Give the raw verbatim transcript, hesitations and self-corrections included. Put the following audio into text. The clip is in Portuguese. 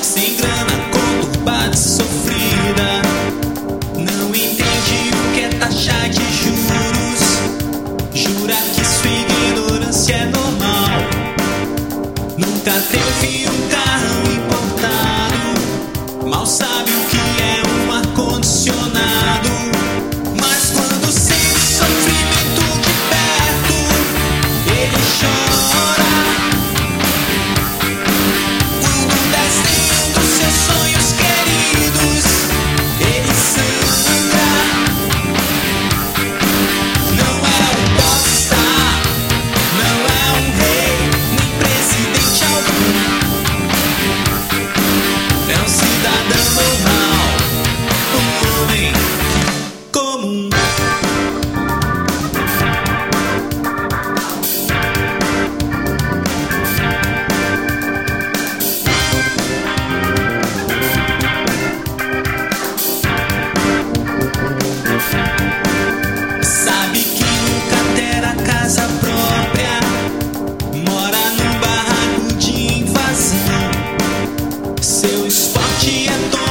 sem grana, conturbada e sofrida. Não entende o que é taxa de juros. Jura que sua ignorância é normal. Nunca teve um carro importado. Mal sabe o que é um ar-condicionado. Mas quando sente sofrimento de perto, ele chora. Quando desdenham dos seus sonhos queridos, ele sangra. Não é um popstar, não é um rei, nem presidente algum. É um cidadão normal, um homem comum. Sabe que nunca terá casa própria, mora num barraco de invasão. Seu esporte é